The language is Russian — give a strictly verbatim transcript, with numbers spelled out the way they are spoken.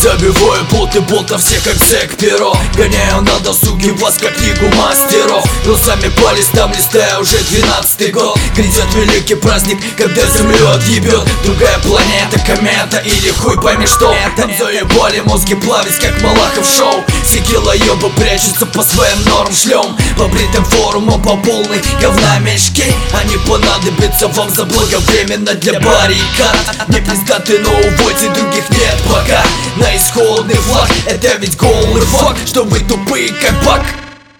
Забиваю болты, болтов всех как зэк перо. Гоняю на досуге вас как лигу мастеров. Глазами по листам листая уже двенадцатый год. Грядет великий праздник, когда землю отъебет другая планета, комета или хуй пойми что. Там заебали мозги плавить, как Малахов шоу. Все килоебы прячутся по своим норм шлем. По бритым форумам, по полной говна мешки. Они понадобятся вам заблаговременно для баррикад. Не пиздаты, но уводе других нет пока. На исходный флаг, это ведь голый факт, что вы тупые как бак.